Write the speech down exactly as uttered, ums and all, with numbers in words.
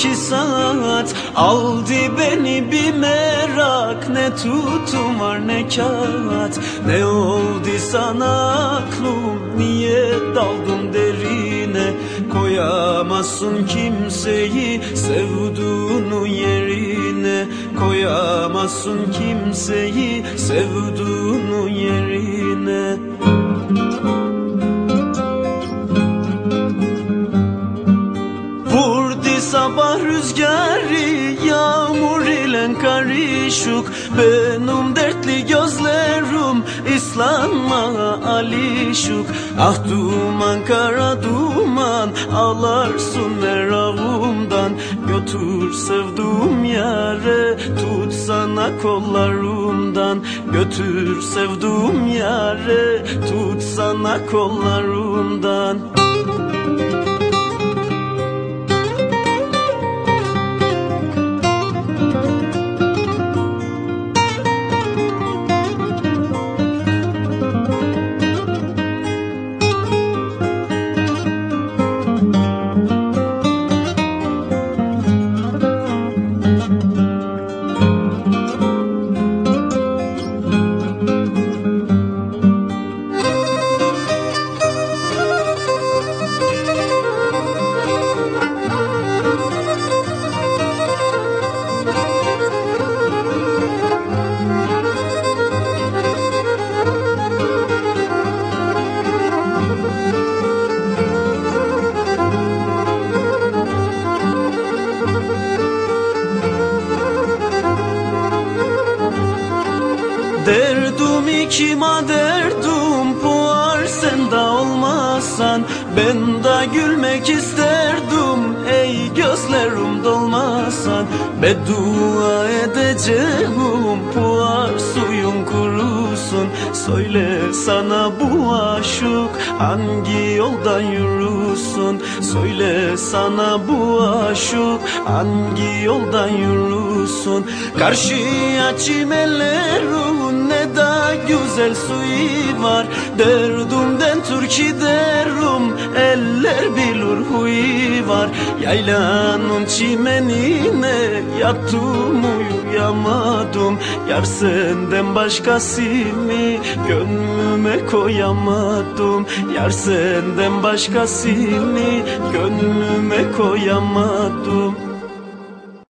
iki saat aldı beni bir merak. Ne tutum var ne kağıt, ne oldu sana aklım, niye daldın derine? Koyamazsın kimseyi sevduğunu yerine, koyamazsın kimseyi sevduğunu yerine. Vurdu sabah rüzgarı, yağmur ile karışık, benim dertli gözlerim İslam'a alışık. Ah duman kara duman, ağlarsın her ağımdan. Götür sevduğum yare, tutsana kollarımdan. Götür sevduğum yare, tutsana kollarımdan. Derdim kime derdim, puar sende olmazsan. Ben de gülmek isterdim, ey gözlerim dolmasan. Beddua edeceğim, puar suyun kurusun. Söyle sana bu aşık hangi yoldan yürüsün? Söyle sana bu aşık hangi yoldan yürüsün? Karşıya çimenlerin ne da güzel suyu var. Derdumden türkü derim, eller bilir huyu var. Yaylanın çimenine yattım uyuyamadım. Yar senden başkasını gönlüme koyamadım. Yar senden başkasını gönlüme koyamadım.